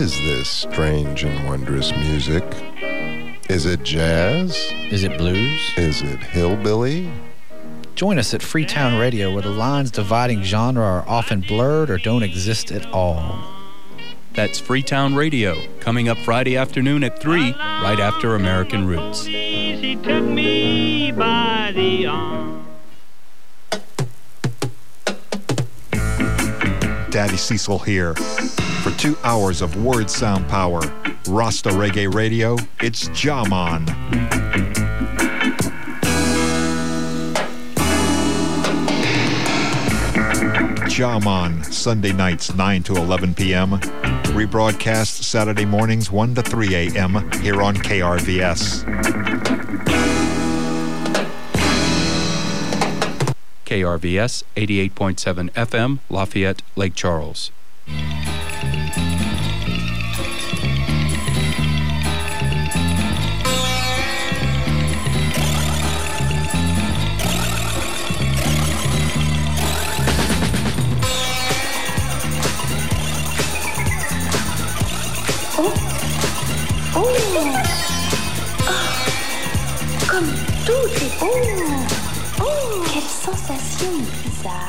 is this strange and wondrous music? Is it jazz? Is it blues? Is it hillbilly? Join us at Freetown Radio, where the lines dividing genre are often blurred or don't exist at all. That's Freetown Radio, coming up Friday afternoon at 3, right after American Roots. She took me by the arm. Daddy Cecil here. For 2 hours of word sound power, Rasta Reggae Radio, it's Jaman. Jaman, Sunday nights 9 to 11 p.m. Rebroadcast Saturday mornings 1 to 3 a.m. here on KRVS. KRVS 88.7 FM, Lafayette, Lake Charles. Comme tout est beau. Oh, quelle sensation bizarre.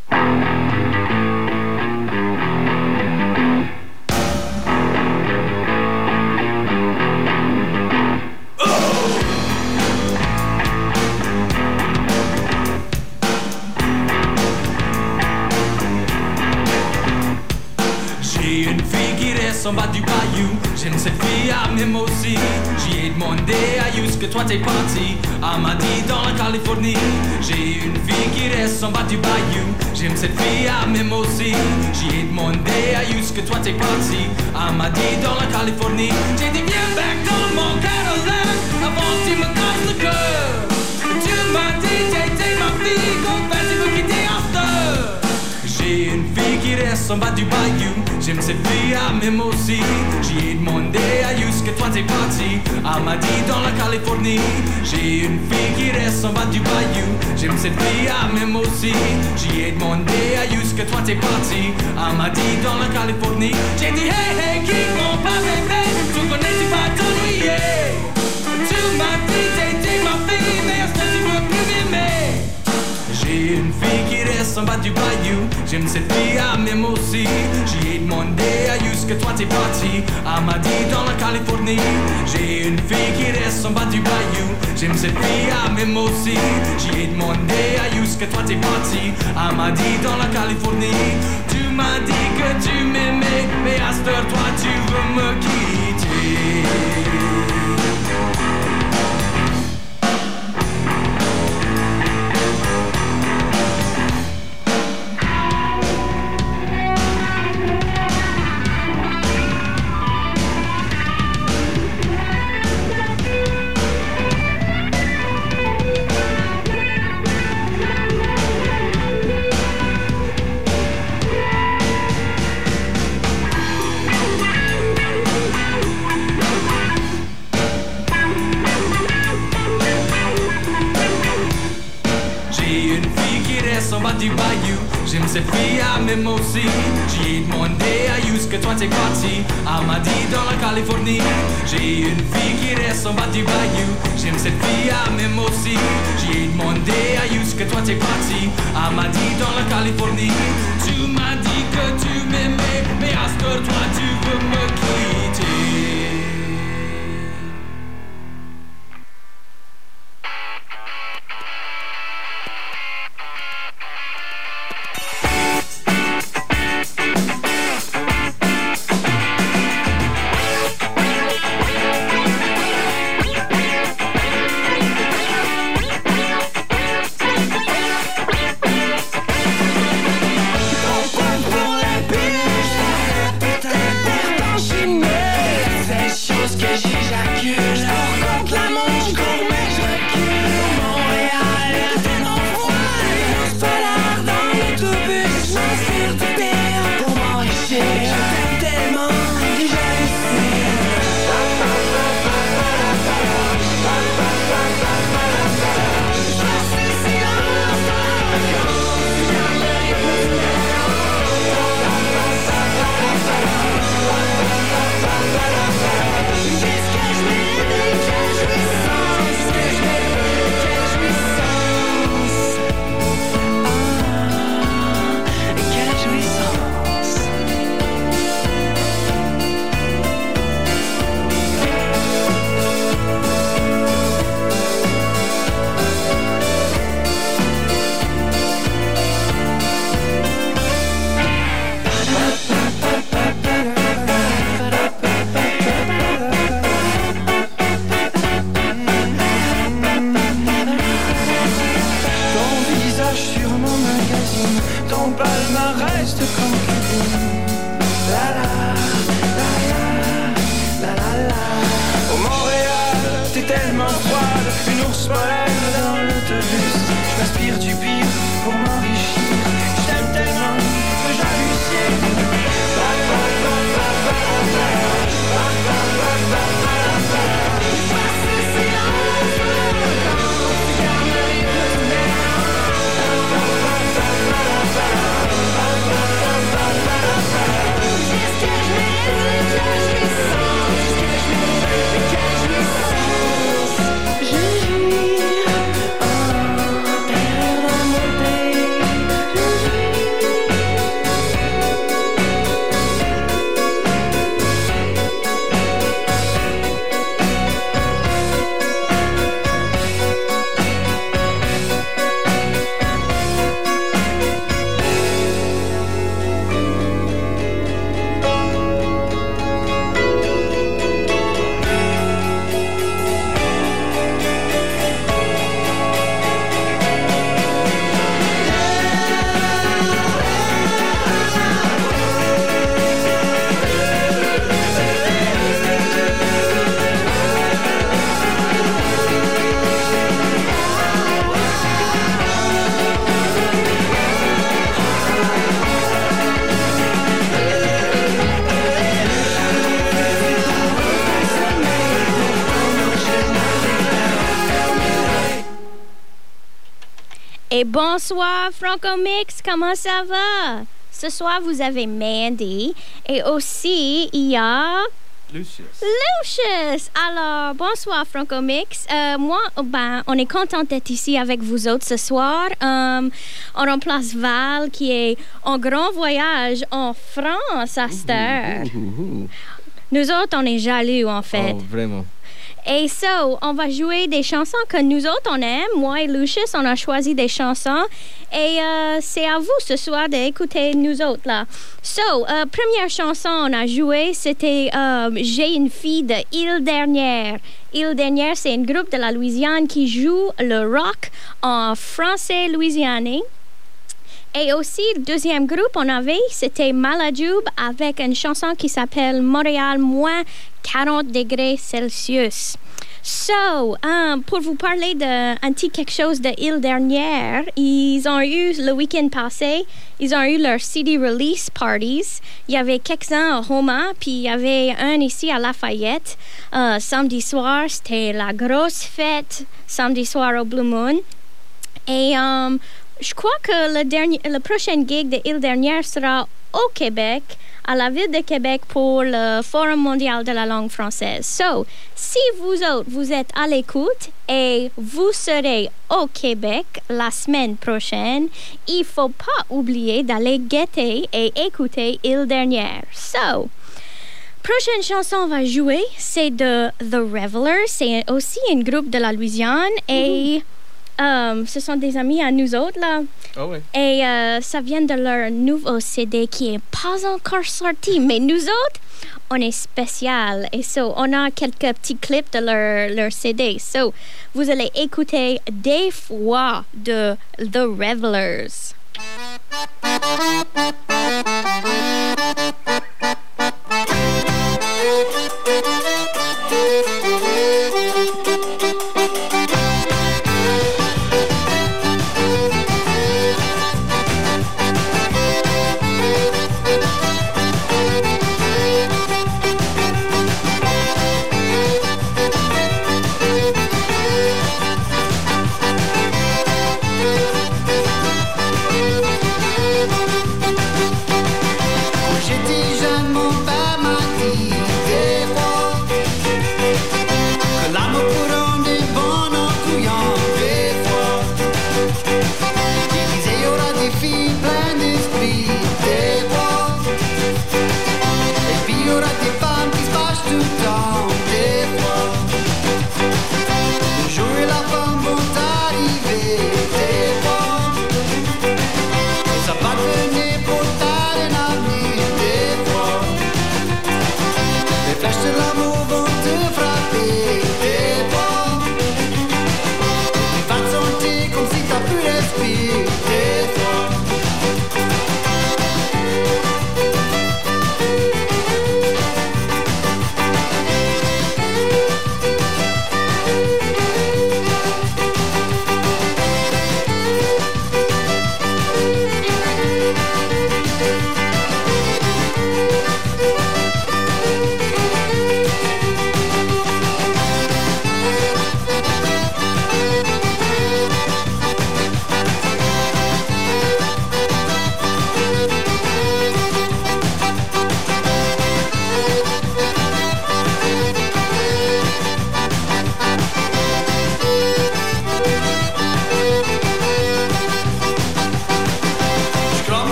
J'ai une fille qui reste en bas du bayou. J'aime cette fille à même aussi. J'y ai demandé à ce que toi t'es parti. Elle m'a dit dans la Californie. J'ai une fille qui reste en bas du bayou. J'aime cette fille à même aussi. J'y ai demandé à ce que toi t'es parti. Elle m'a dit dans la Californie. J'ai dit viens back dans mon Cadillac avant que tu me casses le cœur. Tu m'as dit t'es ma fille qu'on fait tu veux quitter after. J'ai une fille qui reste en bas du bayou. J'aime cette fille à même aussi. J'y ai demandé à ce que toi t'es parti. Elle m'a dit dans la Californie. J'ai une fille qui reste en bas du bayou. J'aime cette fille à même aussi. J'y ai demandé à ce que toi t'es parti. Elle m'a dit dans la Californie. J'ai dit hey hey quitte mon pas bébé. Tu connais tu vas t'ennuyer. Tu m'as dit t'es ma fille. Mais est-ce que tu veux plus m'aimer? J'ai une fille qui reste en bas du bayou. J'aime cette fille à même aussi. J'y ai demandé à ce que toi t'es parti. Elle m'a dit dans la Californie. J'ai une fille qui reste en bas du bayou. J'aime cette fille à même aussi. J'y ai demandé à ce que toi t'es parti. Elle m'a dit dans la Californie. Tu m'as dit que tu m'aimais. Mais à cette heure toi tu veux me quitter. En bas du bayou, j'aime cette fille à même aussi. J'y ai demandé à ce que toi t'es parti. Elle m'a dit dans la Californie. J'ai une fille qui reste en bas du bayou. J'aime cette fille à même aussi. J'y ai demandé à ce que toi t'es parti. Elle m'a dit dans la Californie. Tu m'as dit que tu m'aimais. Mais à ce que toi tu veux me quitter. Et bonsoir, Franco-Mix, comment ça va? Ce soir, vous avez Mandy et aussi, il y a... Lucius! Alors, bonsoir, Franco-Mix. Moi, on est content d'être ici avec vous autres ce soir. On remplace Val, qui est en grand voyage en France à cette heure. Nous autres, on est jaloux, en fait. Oh, vraiment. Et on va jouer des chansons que nous autres, on aime. Moi et Lucius, on a choisi des chansons. Et c'est à vous ce soir d'écouter nous autres, là. Première chanson on a joué, c'était J'ai une fille de Île Dernière. Île Dernière, c'est un groupe de la Louisiane qui joue le rock en français louisianais. Et aussi, le deuxième groupe on avait, c'était Malajoub avec une chanson qui s'appelle Montréal moins 40 degrés Celsius. Pour vous parler d'un petit quelque chose de Île Dernière, ils ont eu, le week-end passé, ils ont eu leur CD release parties. Il y avait quelques-uns à Roma, puis il y avait un ici à Lafayette. Samedi soir, c'était la grosse fête, samedi soir au Blue Moon. Et je crois que le prochain gig de Île Dernière sera au Québec, à la ville de Québec pour le Forum mondial de la langue française. Si vous autres, vous êtes à l'écoute et vous serez au Québec la semaine prochaine, il ne faut pas oublier d'aller guetter et écouter Île Dernière. Prochaine chanson on va jouer, c'est de The Revelers. C'est aussi un groupe de la Louisiane et... ce sont des amis à nous autres, là. Oh ouais. Et ça vient de leur nouveau CD qui n'est pas encore sorti. Mais nous autres, on est spécial. Et on a quelques petits clips de leur CD. Vous allez écouter Des fois de The Revelers.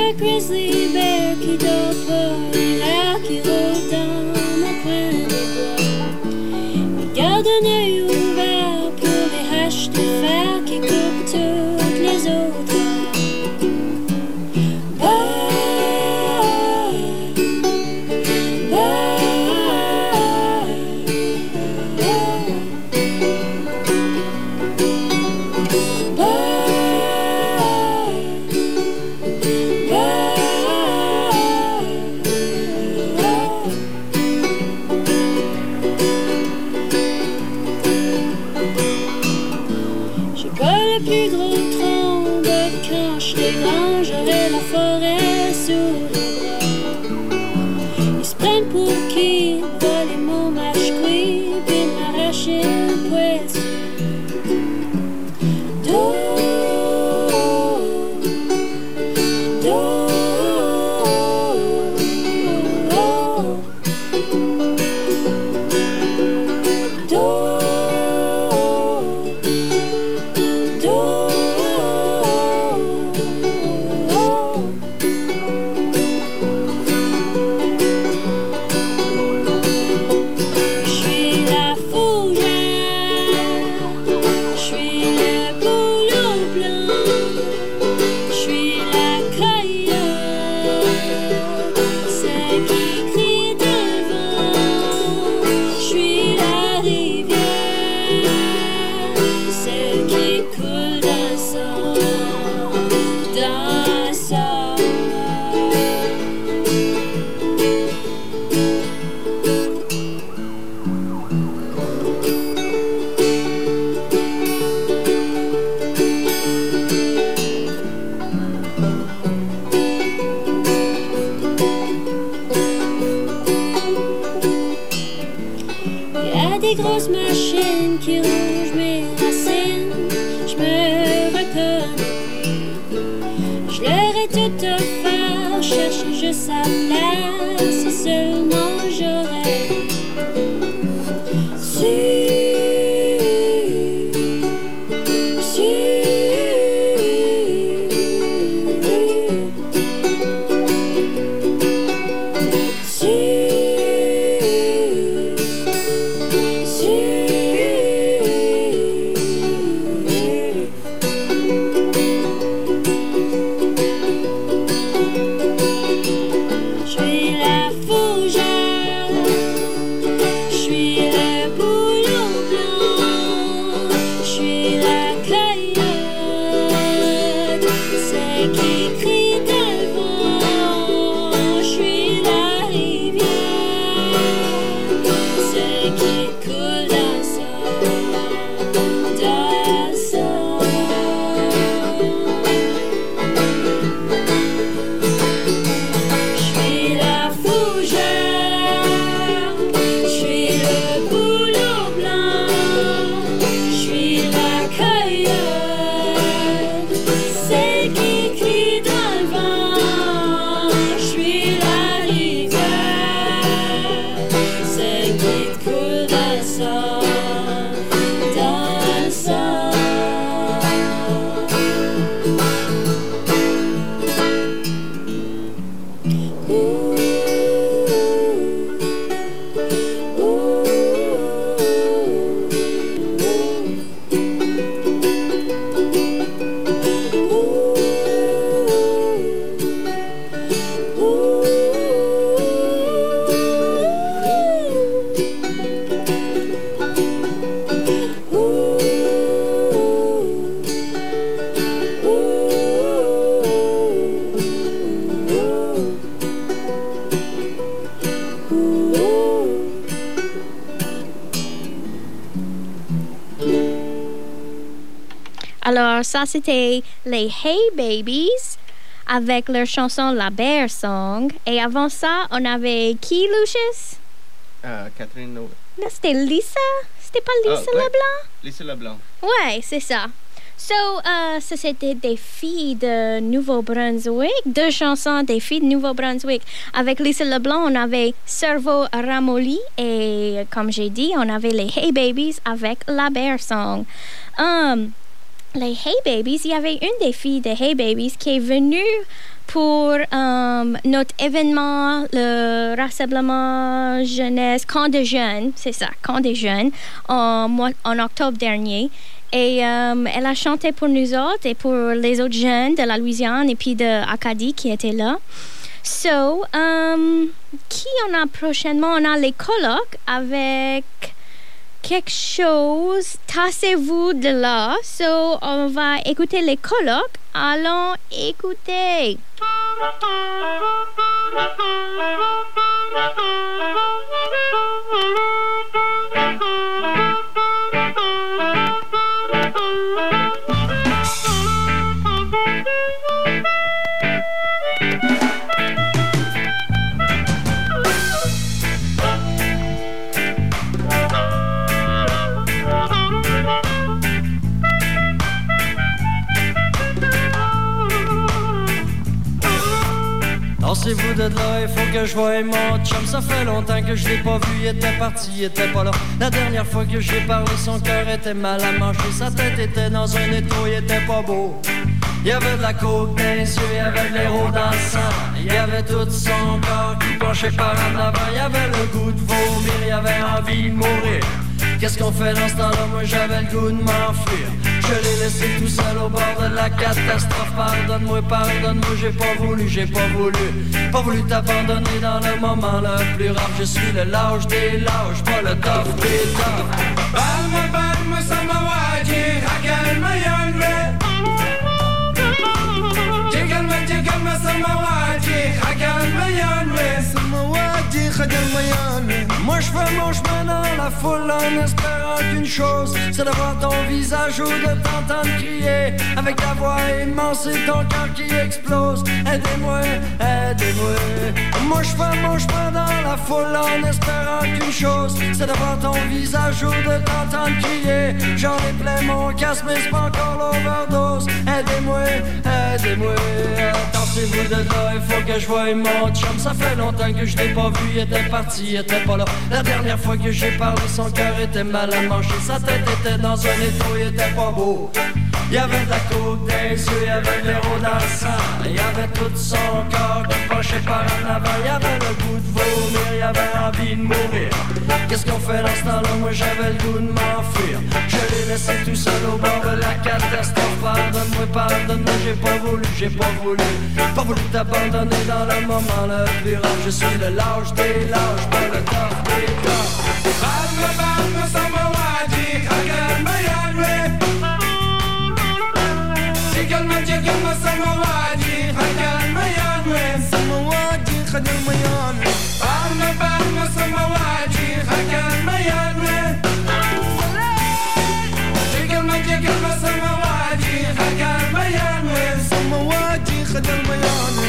le grizzly bear qui dort pas, les rats qui rôdent dans mon coin de bois. Il garde un œil ouvert pour les haches de fer qui coupent toutes les autres. Alors, ça, c'était les Hey Babies avec leur chanson La Bear Song. Et avant ça, on avait qui, Lucius? Catherine. Non, c'était Lisa? C'était pas Lisa Leblanc? Lisa Leblanc. Ouais, c'est ça. So, ça, c'était des filles de Nouveau-Brunswick, deux chansons des filles de Nouveau-Brunswick. Avec Lisa Leblanc, on avait Cerveau Ramolli et, comme j'ai dit, on avait les Hey Babies avec La Bear Song. Les Hey Babies, il y avait une des filles des Hey Babies qui est venue pour notre événement, le rassemblement jeunesse, camp de jeunes, c'est ça, camp des jeunes, en octobre dernier. Et elle a chanté pour nous autres et pour les autres jeunes de la Louisiane et puis de Acadie qui étaient là. So, qui on a prochainement? On a les colloques avec quelque chose. Tassez-vous de là. So, on va écouter les colloques. Allons écouter. Lancez-vous de là, il faut que je voie mon chum. Ça fait longtemps que je l'ai pas vu, il était parti, il était pas là. La dernière fois que j'ai parlé, son cœur était mal à manger. Sa tête était dans un étau, il était pas beau. Il y avait de la coke dans les yeux, il y avait de l'héros dans le sang. Il y avait tout son corps qui penchait par en avant. Il y avait le goût de vomir, il y avait envie de mourir. Qu'est-ce qu'on fait dans ce temps-là? Moi j'avais le goût de m'enfuir. Je l'ai laissé tout seul au bord de la catastrophe. Pardonne-moi, pardonne-moi, j'ai pas voulu t'abandonner dans le moment le plus rare. Je suis le lâche des lâches, pas le tough des toughs. Balma, samawati, hakalma yanwe. Jigalma, samawati, hakalma yanwe. Samawati, hakalma yanwe. Moi je fais mon chemin dans la foule en espérant qu'une chose, c'est de voir ton visage ou de t'entendre crier avec ta voix immense et ton cœur qui explose. Aidez-moi, aidez-moi. Moi je fais mon chemin dans la foule en espérant qu'une chose, c'est de voir ton visage ou de t'entendre crier. J'en ai plein mon casque mais c'est pas encore l'overdose. Aidez-moi, aidez-moi. Tassez-vous de là, il faut que je voie mon chum. Ça fait longtemps que je l'ai pas vu, il était parti, il était pas là. La dernière fois que j'ai parlé, son cœur était mal à manger. Sa tête était dans un étau, il était pas beau. Il y avait de la coke dans les yeux, il y avait de l'héros dans le sang. Il y avait tout son corps qui penchait par en avant. Il y avait le goût de vomir, il y avait envie de mourir. Qu'est-ce qu'on fait dans ce temps-là? Moi j'avais le goût de m'enfuir. Je l'ai laissé tout seul au bord de la catastrophe. Pardonne-moi, pardonne-moi, j'ai pas voulu t'abandonner dans le moment le plus rare. Je suis le lâche des lâches, pas le tough des toughs. Balma, samawati, hakalma yanwe. Jigalma, samawati, hakalma yanwe. Samawati, hakalma yanwe. Balma, samawati, hakalma yanwe. Jigalma, samawati, hakalma yanwe. Samawati, hakalma yanwe.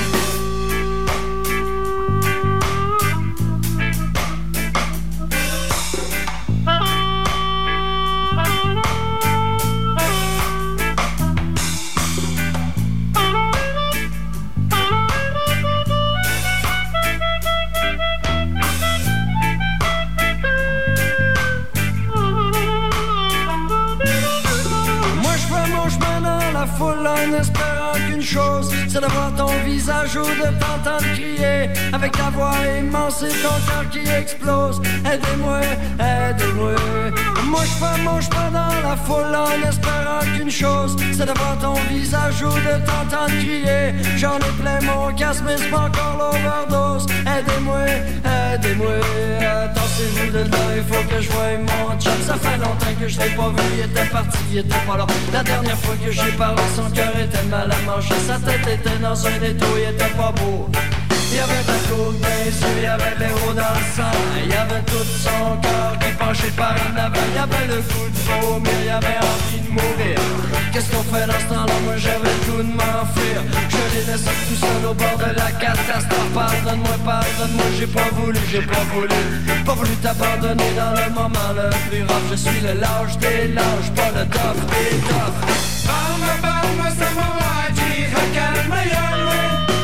En espérant qu'une chose, c'est de voir ton visage ou de t'entendre crier avec ta voix immense et ton cœur qui explose. Aidez-moi, aidez-moi. Moi je fais mon chemin dans la foule en espérant qu'une chose, c'est de voir ton visage ou de t'entendre crier. J'en ai plein mon casque mais c'est pas encore l'overdose. Aidez-moi, aidez-moi. Tassez-vous de là, il faut que je voie mon chum. Ça fait longtemps que je l'ai pas vu, il était parti, il était pas là. La dernière fois que j'ai parlé, son cœur était mal à manger. Sa tête était dans un étau, il était pas beau. Il y avait de la coke dans les yeux, il y avait de l'héros dans le sang. Il y avait tout son corps qui penchait par en avant. Il y avait le goût de vomir, il y avait envie de mourir. Qu'est-ce qu'on fait dans ce temps-là? Moi j'avais le goût de m'enfuir. Je l'ai laissé tout seul au bord de la catastrophe. Pardonne-moi, pardonne-moi, j'ai pas voulu t'abandonner dans le moment le plus rare. Je suis le lâche des lâches, pas le tough des toughs. Balma, samawati, hakalma yanwe.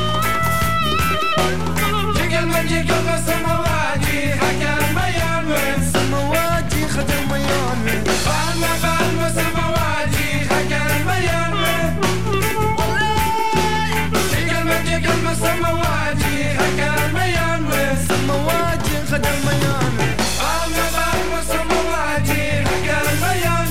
Jigalma, samawati, hakalma yanwe. Samawati, hakalma yanwe. Balma, samawati, hakalma yanwe. Jigalma, سمواتي حكى الميان سمواتي خدى الميان بالما سمواتي حكى الميان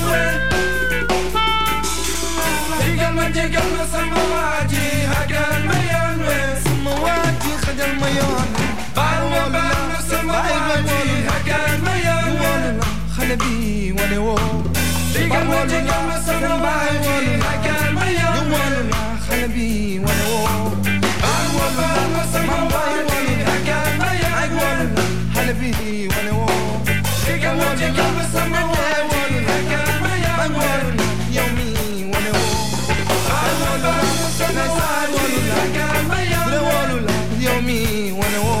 تيقلنا سمواتي حكى الميان سمواتي خدى الميان بالما سمواتي حكى الميان خلبي وانا وو تيقلنا سمواتي حكى الميان خلبي وانا وو بالما سمواتي حكى الميان خلبي وانا وو تيقلنا سمواتي حكى الميان يومي وانا وو يومي وانا وو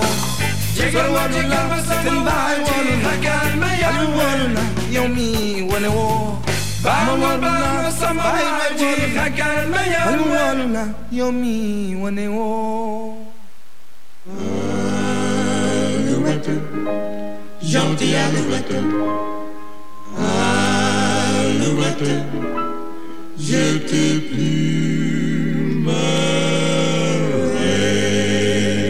يومي وانا وو يومي وانا وو Alouette, gentille alouette, alouette, je te plumerai.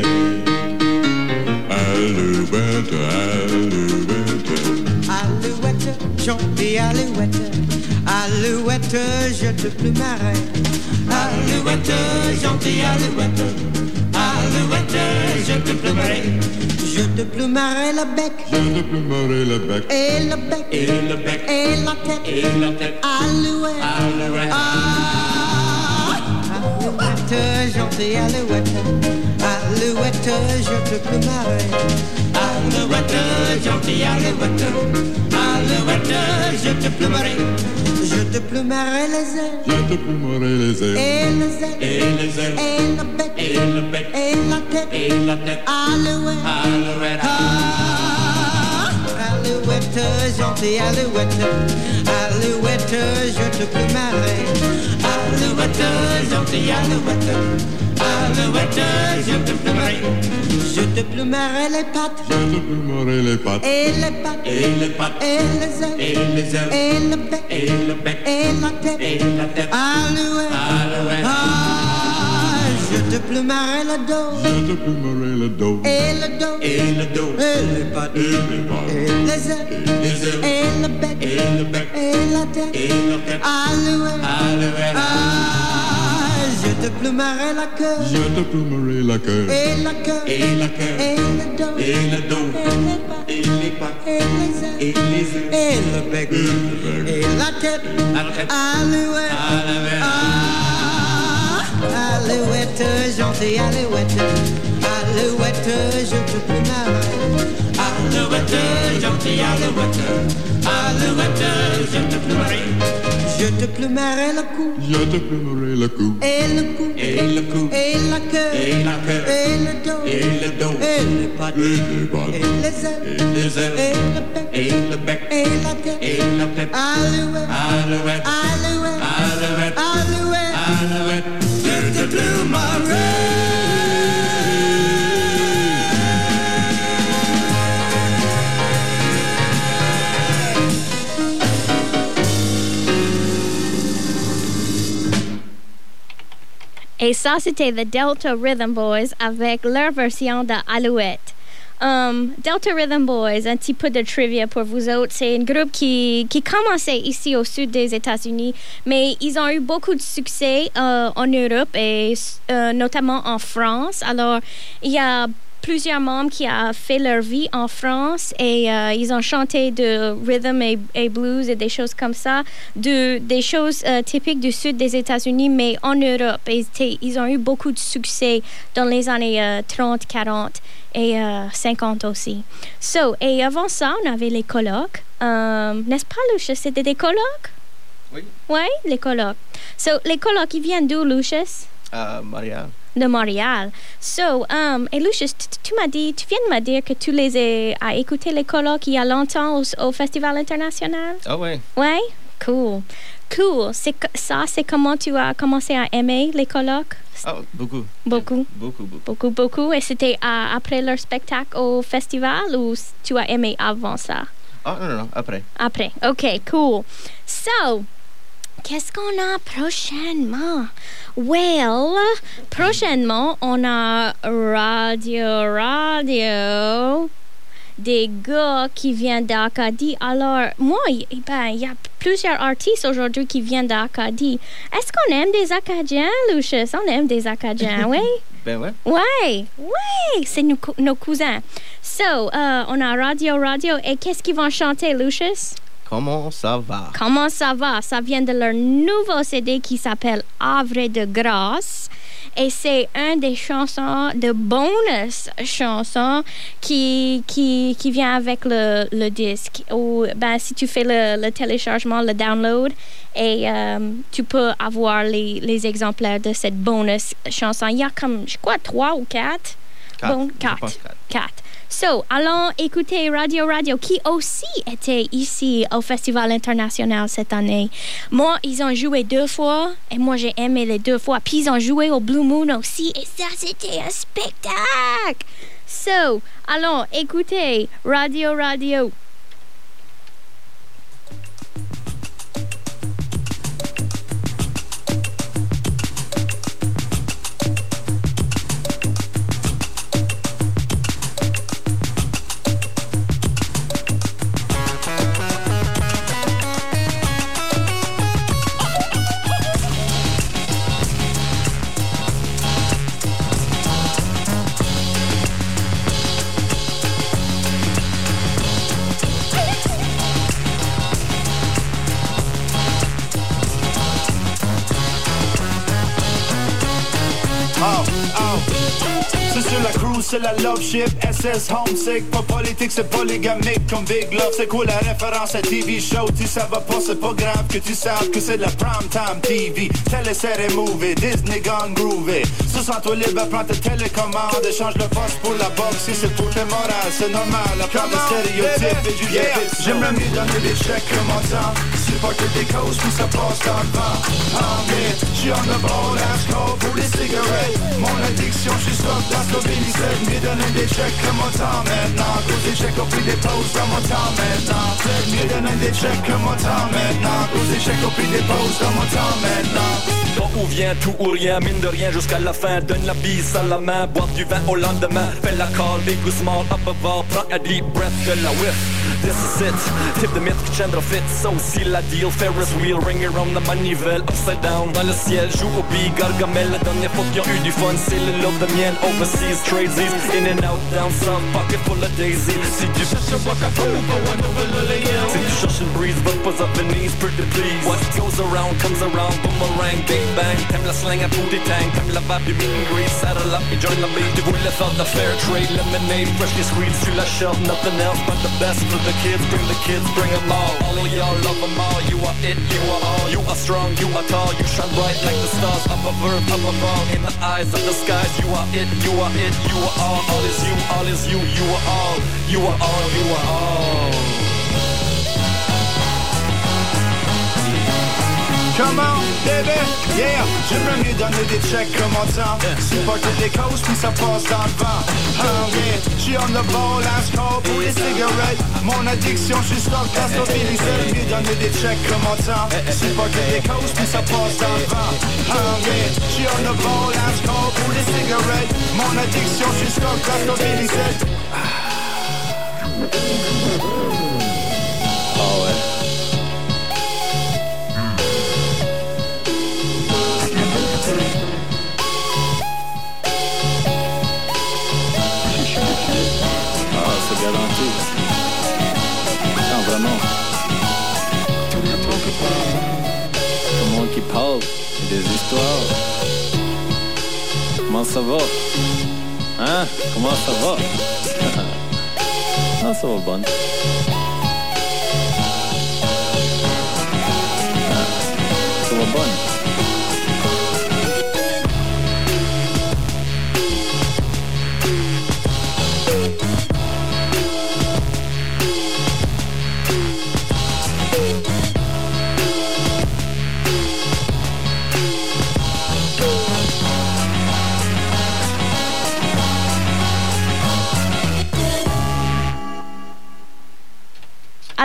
Alouette, alouette, alouette, gentille alouette, alouette, je te plumerai. Alouette, gentille alouette, alouette, je te plumerai. Je te plumerai le bec, je te plumerai le bec, et le bec, et le bec, et la tête, alouette, alouette, alouette, gentille alouette, alouette, je te plumerai. Alouette, gentille alouette, alouette, je te plumerai. Je te plumerai les ailes, je te plumerai les ailes, et les ailes, et les ailes, et le bec, et le bec, et la tête, alouette, alouette, alouette, gentille alouette, alouette, je te plumerai. Alouette, gentille alouette, alouette, je te plumerai. Je te plumerai les pattes, je te plumerai les pattes, et les pattes, et les pattes, et les ailes, et les ailes, et le bec, et le bec, et la tête, alouette, alouette, je te plumerai le dos, je te plumerai le dos, et le dos, et le dos, et les pattes, et les pattes, et les ailes, et les ailes, et le bec, et le bec, et la tête, et la tête, alouette, alouette, je te plumerai la queue, je te plumerai la queue, et la queue, et la queue, et le dos, et le dos, et les pattes, et les pattes, et les ailes, et les ailes, et le bec, et la tête, alouette, alouette, gentille alouette, alouette, je te plumerai. Alouette, gentille alouette, alouette, je te plumerai. Je te plumerai le cou, je te plumerai le cou, et le cou, et le cou, et la queue, et la queue, et le dos, et le dos, et les pattes, et les pattes, et les ailes, et les ailes, et le bec, et le bec, et la tête, et la tête, alouette, alouette, alouette, alouette, alouette, alouette, je te plumerai. Et ça, c'était The Delta Rhythm Boys avec leur version de Alouette. Delta Rhythm Boys, un petit peu de trivia pour vous autres. C'est un groupe qui commençait ici au sud des États-Unis, mais ils ont eu beaucoup de succès en Europe et notamment en France. Alors, il y a plusieurs membres qui ont fait leur vie en France et ils ont chanté de rhythm et blues et des choses comme ça, des choses typiques du sud des États-Unis, mais en Europe. Et ils ont eu beaucoup de succès dans les années 30, 40 et 50 aussi. Et avant ça, on avait les colloques. N'est-ce pas, Lucius? C'était des colloques? Oui. Oui, les colloques. Les colloques, ils viennent d'où, Lucius? Montréal. De Montréal. Et Lucius, tu viens de me dire que tu as écouté les colloques il y a longtemps au Festival international? Ah oui. Oui? Cool. C'est comment tu as commencé à aimer les colloques? Oh, beaucoup. Beaucoup. Et c'était après leur spectacle au festival ou tu as aimé avant ça? Ah, non, après. Après. OK, cool. qu'est-ce qu'on a prochainement? Well, prochainement, on a Radio, des gars qui viennent d'Acadie. Alors, moi, il y a plusieurs artistes aujourd'hui qui viennent d'Acadie. Est-ce qu'on aime des Acadiens, Lucius? On aime des Acadiens, oui? Ben ouais. Ouais, c'est nos cousins. So, on a Radio, et qu'est-ce qu'ils vont chanter, Lucius? Comment ça va? Comment ça va? Ça vient de leur nouveau CD qui s'appelle Havre de grâce. Et c'est une des chansons, de bonus chansons qui vient avec le disque. Ou si tu fais le téléchargement, le download, et tu peux avoir les exemplaires de cette bonus chanson. Il y a comme, je crois, 3 ou 4. Bon, 4. So, allons écouter Radio, qui aussi était ici au Festival international cette année. Moi, ils ont joué 2 fois, et moi, j'ai aimé les 2 fois. Puis, ils ont joué au Blue Moon aussi, et ça, c'était un spectacle! So, allons écouter Radio. C'est sur la cruise, c'est la love ship, SS homesick, pas politique, c'est polygamique comme Big Love. C'est quoi la référence à TV show? Tu sais pas, c'est pas grave que tu saches que c'est de la prime time TV. Télésérie movie, Disney gone groovy. Sens-toi libre, prends ta télécommande, change le poste pour la boxe. Si c'est pour tes morales, c'est normal, à prendre des stéréotypes et du débit. J'aimerais mieux donner des chèques que mon temps, supporter des causes, puis ça passe dans le vent. J'suis on the ball, ass call pour les cigarettes. Mon addiction, j'suis soft dans ce Billy-7. Mieux donner des chèques que mon temps maintenant. Cause des chèques ont pris des pauses dans mon temps maintenant. Mieux donner des chèques que mon temps maintenant. Cause des chèques ont pris des pauses dans mon temps maintenant. Quand ou vient tout ou rien, mine de rien jusqu'à la fin. Donne la bise à la main, boire du vin au lendemain. Fais la call, big ou small, up above. Prends un deep breath de la whiff. This is it, tip de mythe, Chandra fit. Ça aussi la deal, Ferris wheel, ring around la manivelle. Upside down, dans le ciel, joue au billes, Gargamel. La dernière fois qu'ils ont eu du fun, c'est le love de mienne. Overseas, tradesies, in and out, down south, pocket full of daisies. Si tu cherches un bloc à fond, pas one over le léon. Si tu cherches une breeze, va pas à Venise, pretty please. What goes around, comes around, boomerang, big bang. T'aimes la slang à booty tank, t'aimes la vibe du meet and greet. Saddle up et join la beat. Tu voulais faire de fair trade, lemonade, freshly squeezed sur la shelf. Nothing else but the best for the kids, bring them all. All of y'all love them all. You are it, you are all. You are strong, you are tall. You shine bright like the stars up above, up above. In the eyes of the skies, you are it, you are it, you are all. All is you, all is you, you are all. You are all, you are all. Come on, baby, yeah. J'aimerais mieux donner des checks comme mon temps. Supporter les causes, puis ça passe dans le vent. Yeah, j'suis on the ball, last call pour les cigarettes. Mon addiction, j'suis stock, that's no feeling. C'est mieux donner des checks comme mon temps. Supporter les causes, puis ça passe dans le vent. Yeah, j'suis on the ball, last call pour les cigarettes. Mon addiction, j'suis stock, that's no feeling. Oh ouais. Garanti. Non, vraiment. Tout le monde qui parle, des histoires. Comment ça va? Hein? Comment ça va? Ah, ça va bon. Ça va bon.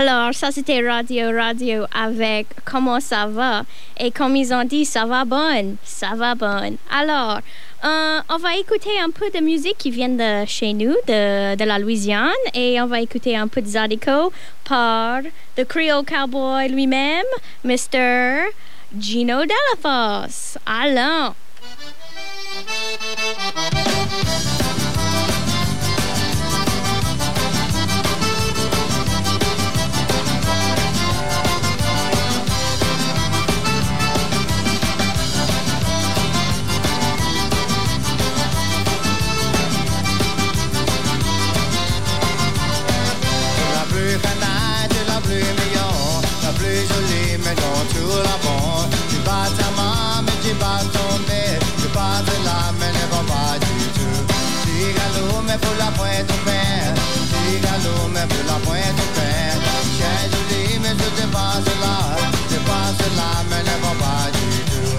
Alors, ça, c'était Radio avec Comment ça va? Et comme ils ont dit, ça va bonne. Alors, on va écouter un peu de musique qui vient de chez nous, de la Louisiane. Et on va écouter un peu de Zydeco par The Creole Cowboy lui-même, Mr. Gino Delafosse. Allons! Pour la pointe au père, Figaro, mais pour la pointe au père. J'ai joli, mais je dépasse là, mais ne va pas du tout.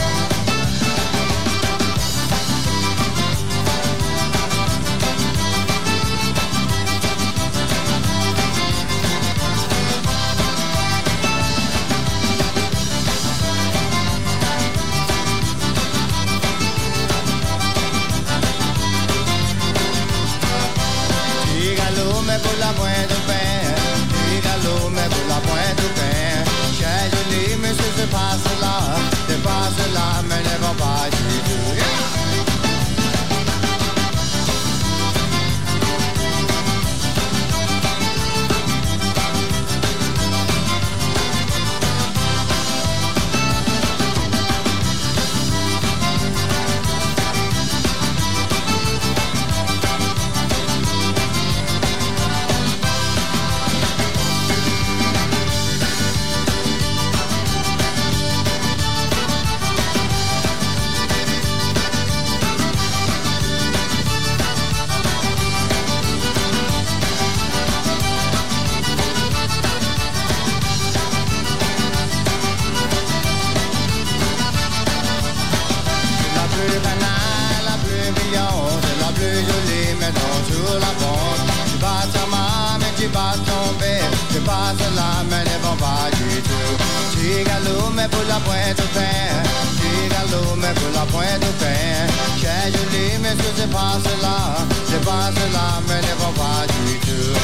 Pour la pointe au père, Figaro, mais pour la pointe au père. J'ai joli, mais je dépasse là, mais ne va pas du tout. Pour la pointe au père, Figaro, mais pour la pointe au père. J'ai joli, mais je dépasse là, mais ne va pas du tout.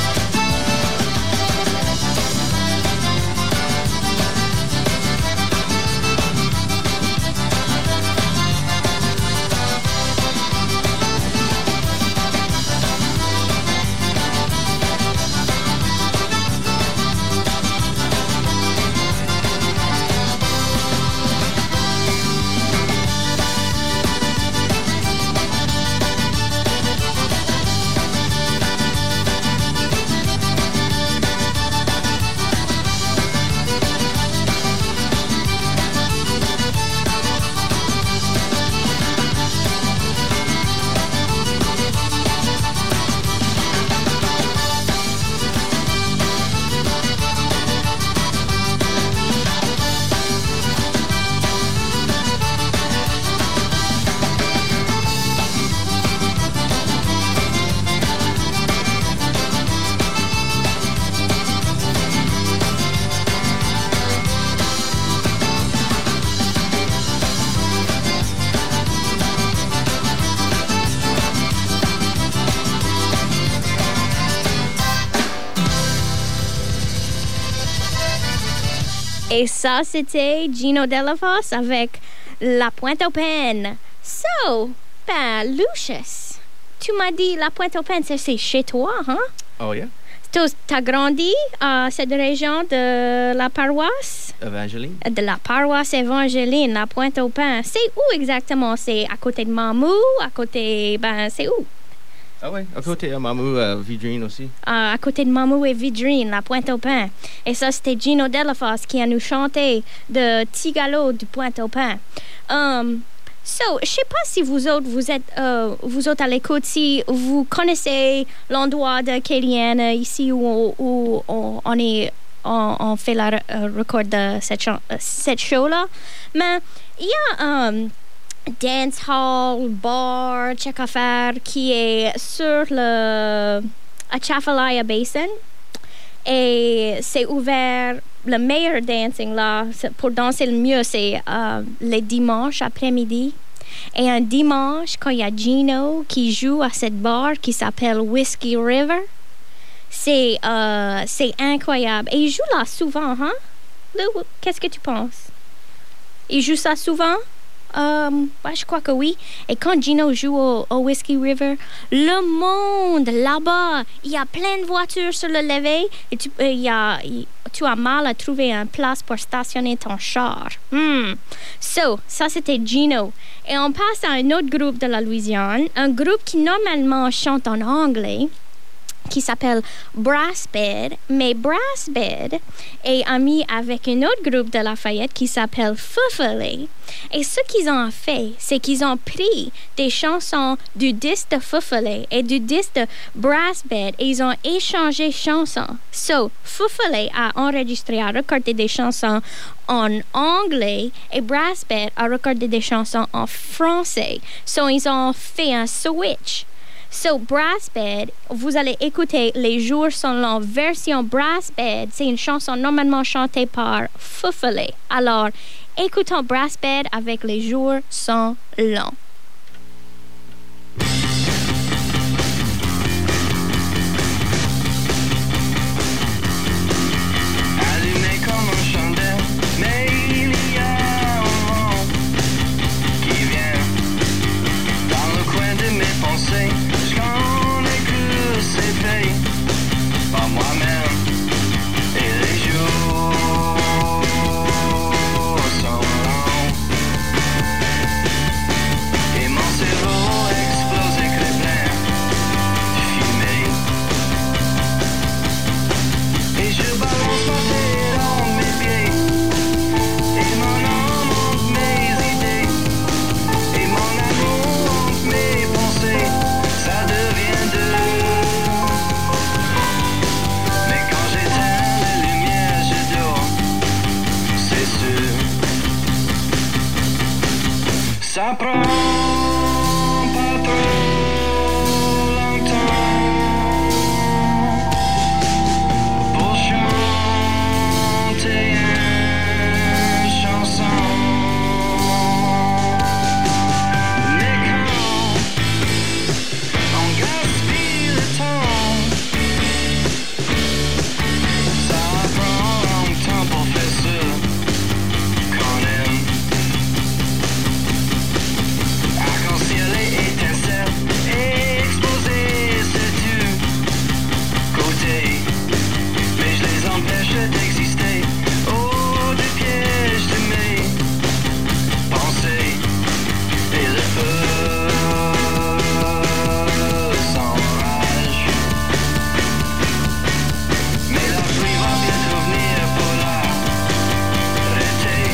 Et ça, c'était Gino Delafosse avec La Pointe aux Peines. So, Lucius, tu m'as dit La Pointe aux Peines, c'est chez toi, hein? Oh, yeah. T'as grandi à cette région de la paroisse? Evangeline. De la paroisse Evangeline, La Pointe aux Peines. C'est où exactement? C'est à côté de Mamou? À côté... c'est où? Ah ouais, à côté de Mamou, Vidrine aussi. À côté de Mamou et Vidrine, La Pointe aux Pins. Et ça, c'était Gino Delafosse qui a nous chanté de Tigalo du Pointe aux Pins. Je sais pas si vous autres à l'écoute, si vous connaissez l'endroit de Kélienne ici où on fait la record de cette show-là. Mais il y a dance hall, bar, check affaire qui est sur le Atchafalaya Basin. Et c'est ouvert, le meilleur dancing là, pour danser le mieux, c'est les dimanches après-midi. Et un dimanche, quand il y a Gino qui joue à cette bar qui s'appelle Whiskey River, c'est incroyable. Et il joue là souvent, hein? Lou, qu'est-ce que tu penses? Il joue ça souvent? Je crois que oui. Et quand Gino joue au Whiskey River, le monde là-bas, il y a plein de voitures sur le levé et tu as mal à trouver une place pour stationner ton char. So, ça c'était Gino. Et on passe à un autre groupe de la Louisiane, un groupe qui normalement chante en anglais, qui s'appelle Brass Bed, mais Brass Bed est ami avec un autre groupe de Lafayette qui s'appelle Fuffoley. Et ce qu'ils ont fait, c'est qu'ils ont pris des chansons du disque de Fuffoley et du disque de Brass Bed et ils ont échangé chansons. So, Fuffoley a enregistré, a recordé des chansons en anglais et Brass Bed a recordé des chansons en français. So, ils ont fait un switch. So, Brass Bed, vous allez écouter Les Jours sont longs, version Brass Bed. C'est une chanson normalement chantée par Fuffoley. Alors, écoutons Brass Bed avec Les Jours sont longs. Allumé comme un chandelle, mais il y a un vent qui vient dans le coin de mes pensées. C'est fait par moi-même et les jours sont longs et mon cerveau explose et plein de fumée et je balance ma tête entre mes pieds et mon âme entre mes idées et mon amour entre mes pensées. Ça devient de ça prend pas trop longtemps pour chanter une chanson. Mais quand on gaspille le temps, ça prend longtemps pour faire ça qu'on aime. d'exister. Oh, des pièges de mes pensées et le feu s'enrage. Mais la pluie va bientôt venir pour l'arrêter.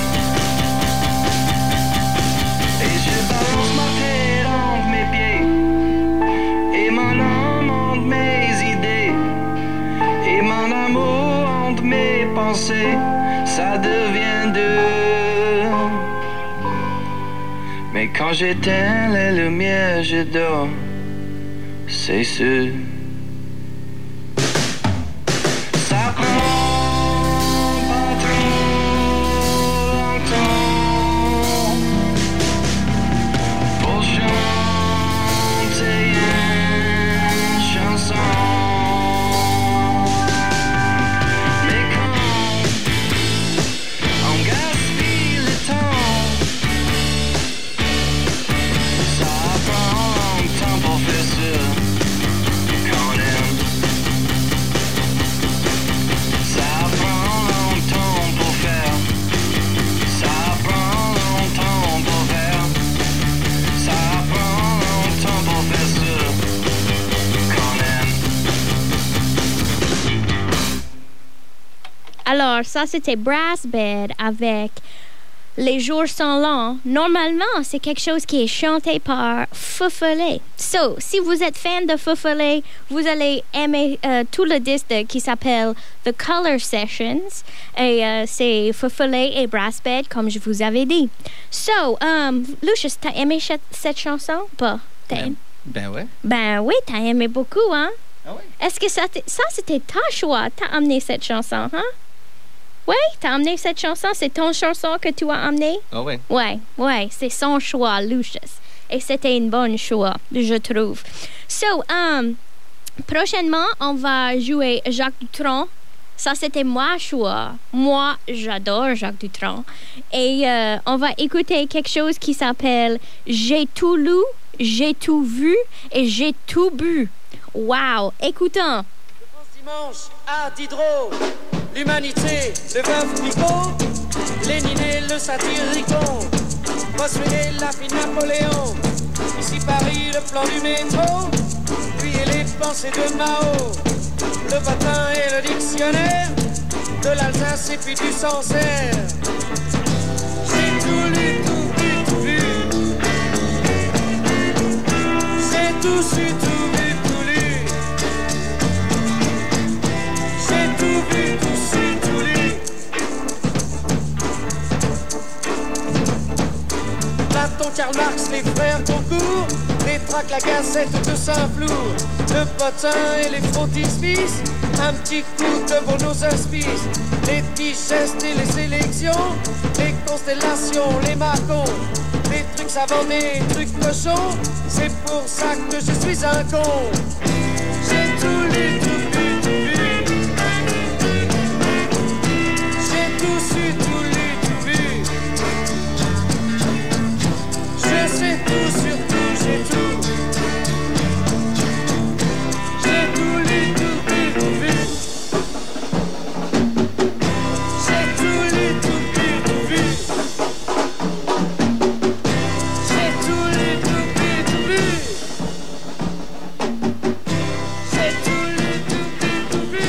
Et je balance ma tête entre mes pieds et mon âme entre mes idées et mon amour entre mes pensées. Ça devient deux. Mais quand j'éteins les lumières, je dors, c'est sûr. Ça prend pas trop longtemps pour chanter une chanson. Mais quand on gaspille le temps, ça prend longtemps pour faire ça qu'on aime. Ça prend longtemps pour faire. Ça prend longtemps pour faire. Ça prend longtemps pour faire ça qu'on aime. Alors, ça, c'était Brass Bed avec Les jours sont longs. Normalement, c'est quelque chose qui est chanté par Fuffoley. So, si vous êtes fan de Fuffoley, vous allez aimer tout le disque qui s'appelle The Color Sessions. Et c'est Fuffoley et Brass Bed, comme je vous avais dit. So, Lucius, t'as aimé cette chanson? Pas? Ben ouais. Ben oui, t'as aimé beaucoup, hein? Ah ouais? Est-ce que ça c'était ta choix? T'as amené cette chanson, hein? Oui, t'as amené cette chanson. C'est ton chanson que tu as amené? Ah ouais. Ouais, c'est son choix, Lucius. Et c'était une bonne choix, je trouve. So, prochainement, on va jouer Jacques Dutronc. Ça, c'était mon choix. Moi, j'adore Jacques Dutronc. Et on va écouter quelque chose qui s'appelle « J'ai tout lu, j'ai tout vu et j'ai tout bu ». Wow! Écoutons. Dimanche à Diderot, l'humanité, le veuf Picot, Lénine et le satyricon, Bossuet et la fille Napoléon, ici Paris, le plan du métro, lui et les pensées de Mao, le patin et le dictionnaire, de l'Alsace et puis du Sancerre. J'ai tout lu, tout vu, tout vu. J'ai tout su, tout vu, tout lu. J'ai tout vu, tout su, tout lu. Platon, Karl Marx, les frères Goncourt, les tracts, la Gazette de Saint-Flour, le potin et les frontispices, un petit coup de pour nos inspices, les petits gestes et les sélections, les constellations, les marcons, les trucs savants, des trucs cochons, c'est pour ça que je suis un con. J'ai tout lu, tout vu, tout vu. J'ai tout su, tout lu, tout vu. Je sais tout sur tout, j'ai tout. J'ai tout lu, tout vu, tout vu. J'ai tout lu, tout vu, tout vu. J'ai tout lu, tout vu, tout vu. J'ai tout lu, tout vu, tout vu.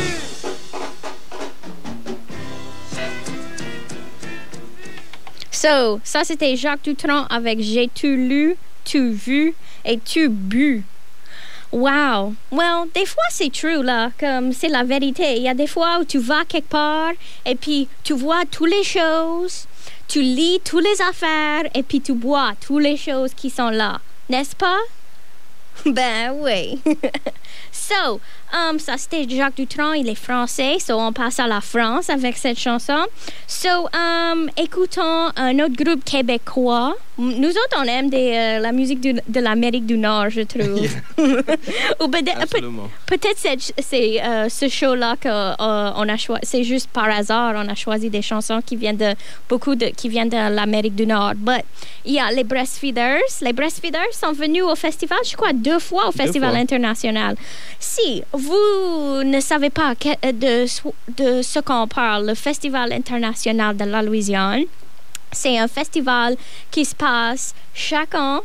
So, ça c'était Jacques Dutronc avec J'ai tout lu, tout vu et tout bu. Wow! Well, des fois c'est true là, comme c'est la vérité. Il y a des fois où tu vas quelque part et puis tu vois toutes les choses, tu lis toutes les affaires et puis tu bois toutes les choses qui sont là. N'est-ce pas? Ben oui. So, ça c'était Jacques Dutronc, il est français, so on passe à la France avec cette chanson. So, écoutons un autre groupe québécois. Nous autres, on aime la musique de l'Amérique du Nord, je trouve. Ou peut-être c'est ce show-là qu'on a choisi. C'est juste par hasard, on a choisi des chansons qui viennent de l'Amérique du Nord. But, il y a les Breastfeeders. Les Breastfeeders sont venus au festival, je crois, 2 fois au Festival international. Si vous ne savez pas de ce qu'on parle, le Festival international de la Louisiane, c'est un festival qui se passe chaque an,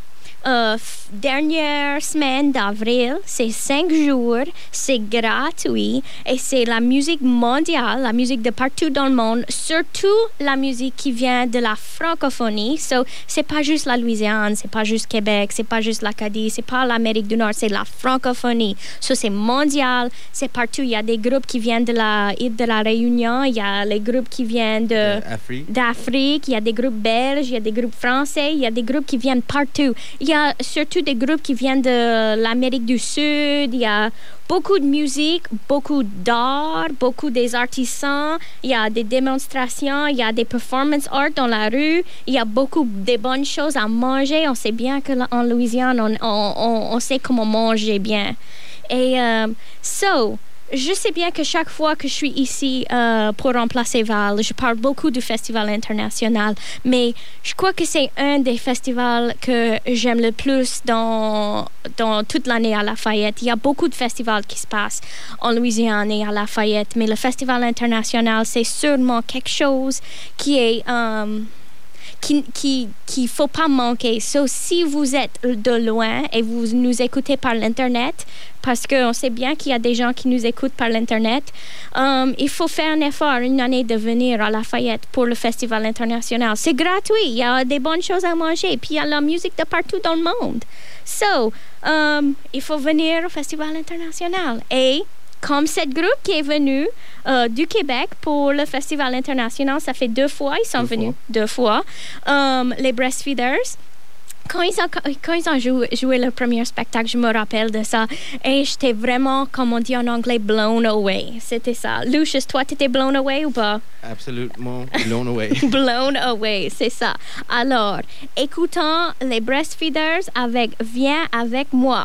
dernière semaine d'avril. C'est 5 jours, c'est gratuit et c'est la musique mondiale, la musique de partout dans le monde, surtout la musique qui vient de la francophonie. So, c'est pas juste la Louisiane, c'est pas juste Québec, c'est pas juste l'Acadie, c'est pas l'Amérique du Nord, c'est la francophonie. So, c'est mondial, c'est partout. Il y a des groupes qui viennent de l'île de la Réunion, il y a les groupes qui viennent d'Afrique, il y a des groupes belges, il y a des groupes français, il y a des groupes qui viennent partout. Il y a surtout des groupes qui viennent de l'Amérique du Sud. Il y a beaucoup de musique, beaucoup d'art, beaucoup des artisans. Il y a des démonstrations, il y a des performance art dans la rue. Il y a beaucoup de bonnes choses à manger. On sait bien qu'en Louisiane, on sait comment manger bien. Et je sais bien que chaque fois que je suis ici pour remplacer Val, je parle beaucoup du Festival international, mais je crois que c'est un des festivals que j'aime le plus dans toute l'année à Lafayette. Il y a beaucoup de festivals qui se passent en Louisiane et à Lafayette, mais le Festival international, c'est sûrement quelque chose qui est... qu'il faut pas manquer. So, si vous êtes de loin et vous nous écoutez par l'Internet, parce qu'on sait bien qu'il y a des gens qui nous écoutent par l'Internet, il faut faire un effort une année de venir à Lafayette pour le Festival international. C'est gratuit, il y a des bonnes choses à manger, puis il y a la musique de partout dans le monde. So, il faut venir au Festival international. Et comme cette groupe qui est venu du Québec pour le Festival international, ça fait 2 fois, ils sont venus 2 fois, les Breastfeeders. quand ils ont joué le premier spectacle, je me rappelle de ça. Et j'étais vraiment, comme on dit en anglais, blown away. C'était ça. Lucius, toi, t'étais blown away ou pas? Absolument blown away. Blown away, c'est ça. Alors, écoutons les Breastfeeders avec Viens avec moi.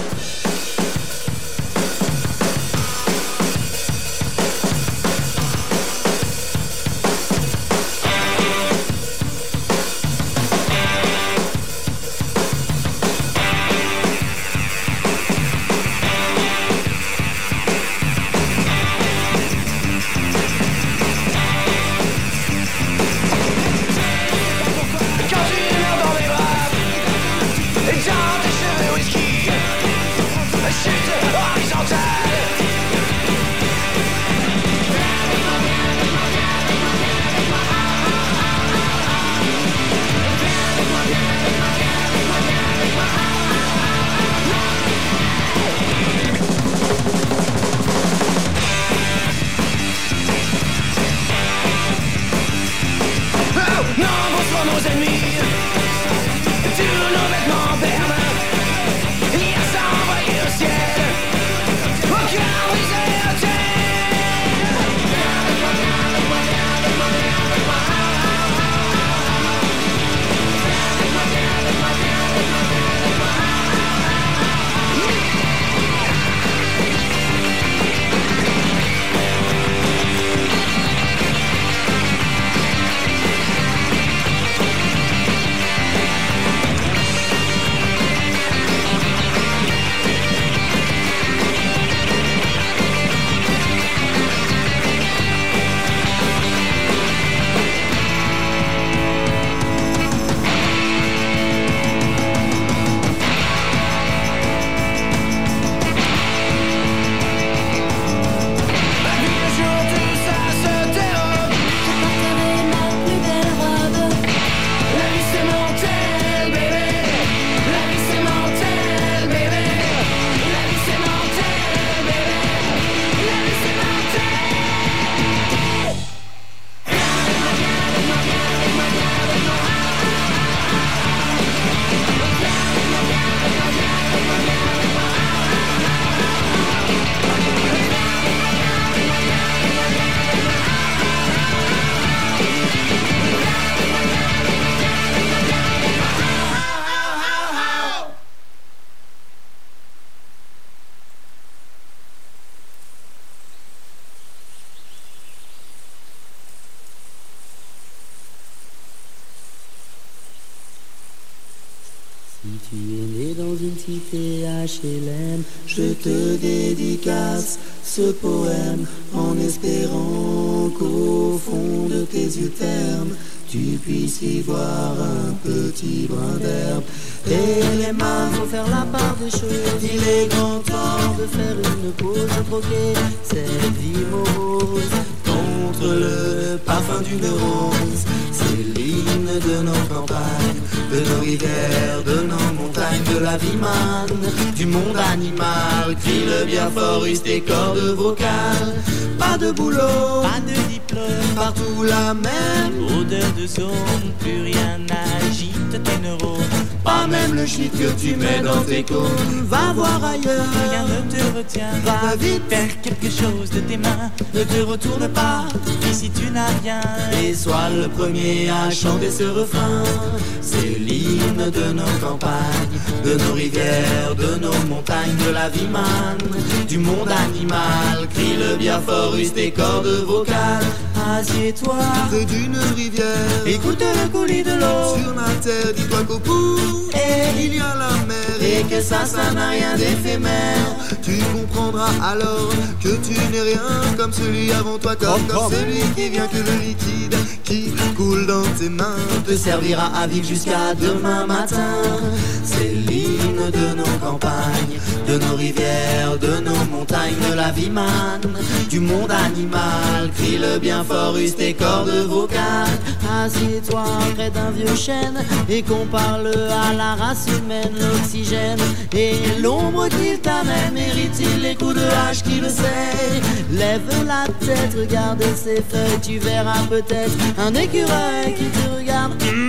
Si tu es né dans une cité HLM, je te dédicace ce poème en espérant qu'au fond de tes yeux ternes, tu puisses y voir un petit brin d'herbe. Et les mains faut faire la part des choses. Il est grand temps de faire une pause, troquer cette vie morose contre le parfum d'une rose. C'est l'hymne de nos campagnes, de nos rivières, de nos montagnes, de la vie manne, du monde animal. Crie le bien fort, use tes cordes vocales. Pas de boulot, pas de diplôme, partout la même odeur de zone, plus rien n'agite tes neurones. Pas même le shit que tu mets dans tes cônes. Va voir ailleurs, rien ne te retient. Va vite, faire quelque chose de tes mains. Ne te retourne pas, ici tu n'as rien. Et sois le premier à chanter ce refrain. C'est l'hymne de nos campagnes, de nos rivières, de nos montagnes, de la vie manne, du monde animal. Crie le bien fort, use tes cordes vocales. Assieds-toi près d'une rivière, écoute le coulis de l'eau. Sur ma terre, dis-toi qu'au bout il y a la mer, et que ça n'a rien d'éphémère. Tu comprendras alors que tu n'es rien comme celui avant toi, comme celui qui vient, que le liquide qui coule dans tes mains te servira à vivre jusqu'à demain matin. C'est l'hymne de nos campagnes, de nos rivières, de nos montagnes, de la vie manne, du monde animal. Crie le bien fort, use tes cordes vocales. Assieds-toi près d'un vieux chêne et compare-le à la race humaine. L'oxygène et l'ombre qu'il t'amène, mérite-t-il les coups de hache qui le sait? Lève la tête, regarde ses feuilles, tu verras peut-être un écureuil qui te regarde.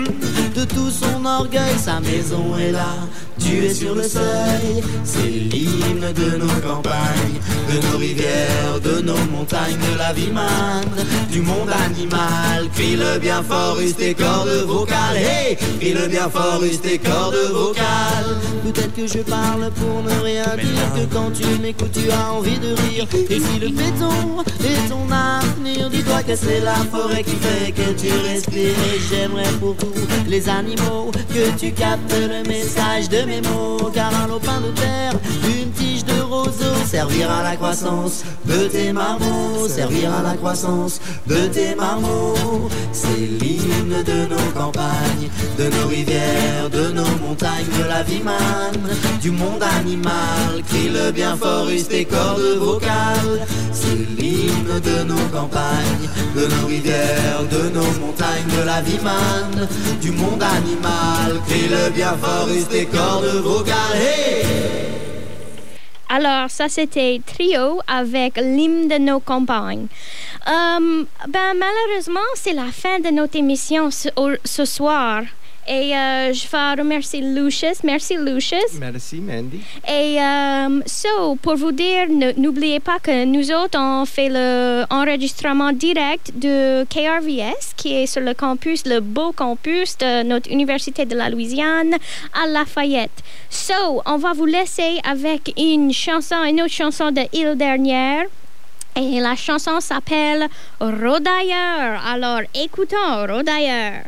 de tout son orgueil. Sa maison est là, tu es sur le seuil. C'est l'hymne de nos campagnes, de nos rivières, de nos montagnes, de la vie manne, du monde animal. Crie-le bien fort, use tes cordes vocales. Hey, crie-le bien fort, use tes cordes vocales. Peut-être que je parle pour ne rien dire, que quand tu m'écoutes tu as envie de rire. Et si le béton est ton avenir, dis-toi que c'est la forêt qui fait que tu respires. Et j'aimerais pour tous les animaux que tu captes le message de mes mots. Car un lopin de terre, une tige de roseau, servir à la croissance de tes marmots, servir à la croissance de tes marmots. C'est l'hymne de nos campagnes, de nos rivières, de nos montagnes, de la vie manne, du monde animal. Crie-le bien fort, use tes cordes vocales. C'est l'hymne de nos campagnes, de nos rivières, de nos montagnes, de la vie manne, du monde animal. Crie-le bien fort, use tes cordes vocales. Hey! Alors, ça c'était Trio avec l'hymne de nos campagnes. Malheureusement, c'est la fin de notre émission ce soir. Et je vais remercier Lucius. Merci, Lucius. Merci, Mandy. Et pour vous dire, n'oubliez pas que nous autres, on fait l'enregistrement direct de KRVS, qui est sur le campus, le beau campus de notre Université de la Louisiane à Lafayette. On va vous laisser avec une autre chanson de Île Dernière. Et la chanson s'appelle Rodailleur. Alors, écoutons Rodailleur.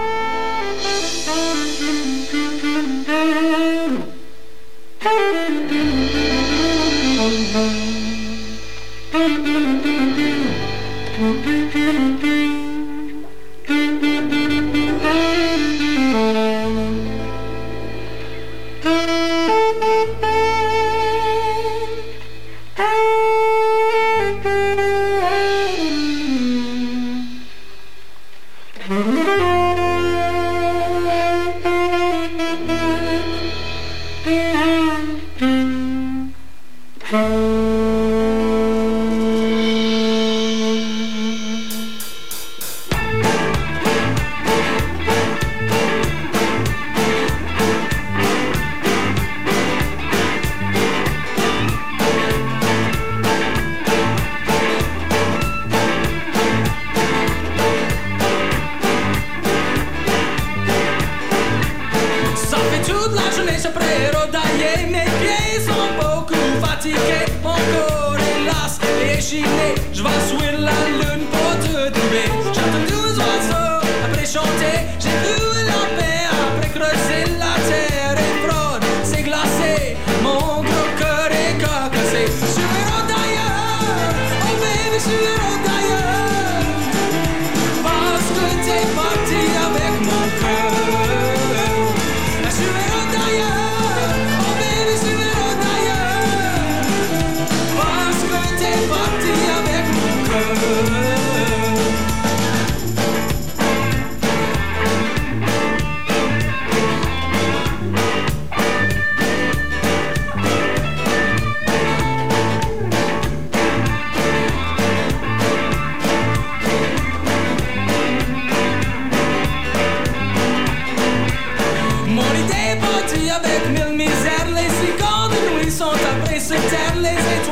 Je vais suivre la lune pour te trouver. J'entends tous oiseaux après chanter. J'ai vu la paix après creuser la terre est froide. C'est glacé, mon gros cœur est cassé. Je suis d'ailleurs, oh baby, je suis d'ailleurs. Parce que t'es parti avec mon cœur. Je suis d'ailleurs, oh baby, je suis d'ailleurs. Parce que t'es parti avec mon cœur. Mon idée est partie avec mille misères. Les cigares de nuit sont après se taire. Les étoiles